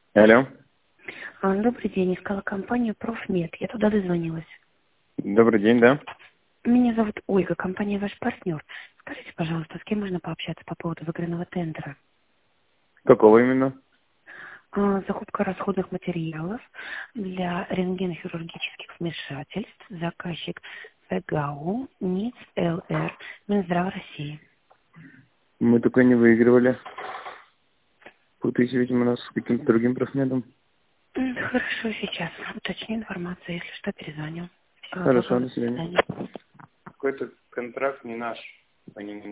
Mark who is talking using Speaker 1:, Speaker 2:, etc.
Speaker 1: Алло.
Speaker 2: Добрый день, искала компанию «Профмед». Я туда дозвонилась.
Speaker 1: Добрый день, да?
Speaker 2: Меня зовут Ольга, компания «Ваш партнер». Скажите, пожалуйста, с кем можно пообщаться по поводу выигранного тендера?
Speaker 1: Какого именно?
Speaker 2: Закупка расходных материалов для рентгенохирургических вмешательств. Заказчик ФГАУ, НИЦ, ЛР, Минздрав России.
Speaker 1: Мы только не выигрывали. Путаете, видимо, нас с каким-то другим профмедом.
Speaker 2: Хорошо, сейчас уточню информацию. Если что, перезвоню. Всего
Speaker 1: Хорошо,
Speaker 2: доброго.
Speaker 1: до
Speaker 2: До
Speaker 1: свидания.
Speaker 2: свидания.
Speaker 1: Какой-то контракт не наш. Они